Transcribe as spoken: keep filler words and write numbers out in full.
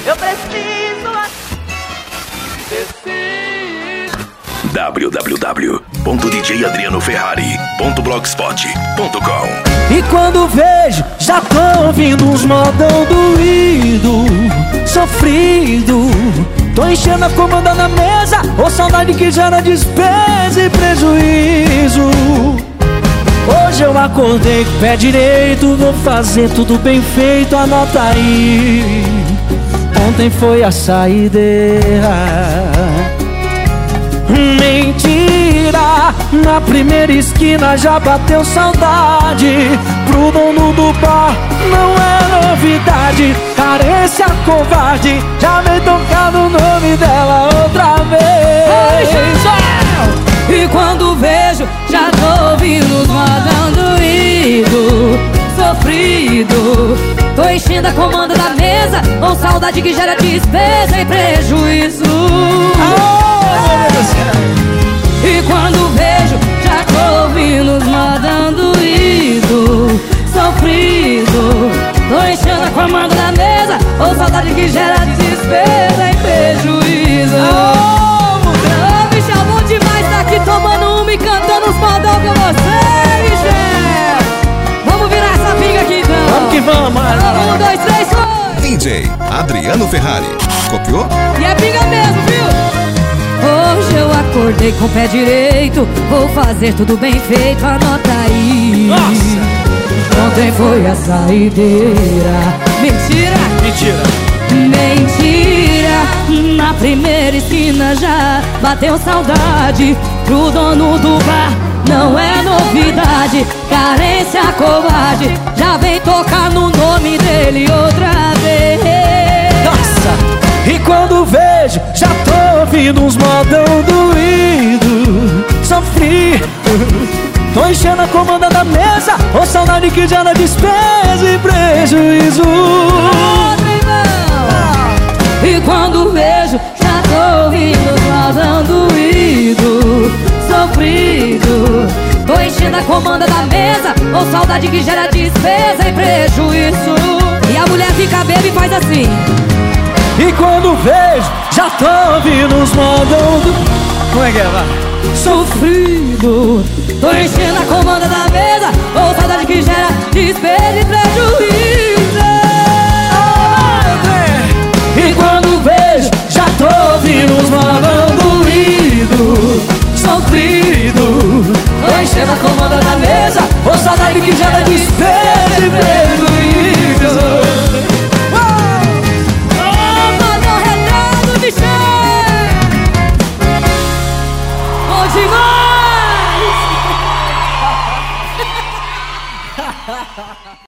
Eu preciso w w w ponto d j adriano ferrari ponto blogspot ponto com. E quando vejo, já tô ouvindo uns modão doído, sofrido. Tô enchendo a comanda na mesa, ou saudade que gera despesa e prejuízo. Hoje eu acordei com o pé direito, vou fazer tudo bem feito, anota aí. Ontem foi a saideira. Mentira, na primeira esquina já bateu saudade. Pro dono do bar não é novidade. Carência covarde, já vem tocando o nome dela outra vez. E quando vejo, já tô ouvindo os modão doído, sofrido. Tô enchendo a comanda da mesa, ou saudade que gera despesa e prejuízo. E quando vejo, já tô ouvindo os modão doído, sofrido. Tô enchendo a comanda da mesa, ou saudade que gera despesa e prejuízo. Oh, bicho, é bom demais tá aqui tomando uma e cantando os modão com você, bicho. Vamos virar essa pinga aqui então. Vamos que vamos, mano. Um, dois, três, foi. D J Adriano Ferrari. Copiou? E é pinga mesmo, viu? Hoje eu acordei com o pé direito, vou fazer tudo bem feito, anota aí. Nossa! Ontem foi a saideira. Mentira! Mentira! Mentira! Na primeira esquina já bateu saudade. Pro dono do bar não é novidade. Carência covarde, já vem tocar no nome dele outra vez. Nossa! E quando vejo, já tô ouvindo uns modão doído, sofrido. Tô enchendo a comanda da mesa, ou saudade que gera despesa e prejuízo. E quando vejo, já tô ouvindo os modão doído, sofrido. Tô enchendo a comanda da mesa, ou saudade que gera despesa e prejuízo. E a mulher fica bêbada e faz assim. E quando vejo, já tô ouvindo os modão do... Como é que é, vai? Sofrido. Tô enchendo a comanda da mesa, ou saudade que gera despesa e prejuízo. E quando vejo, já tô ouvindo os modão doído, sofrido. Tô enchendo a comanda da mesa, ou saudade que gera despesa e prejuízo. Demais!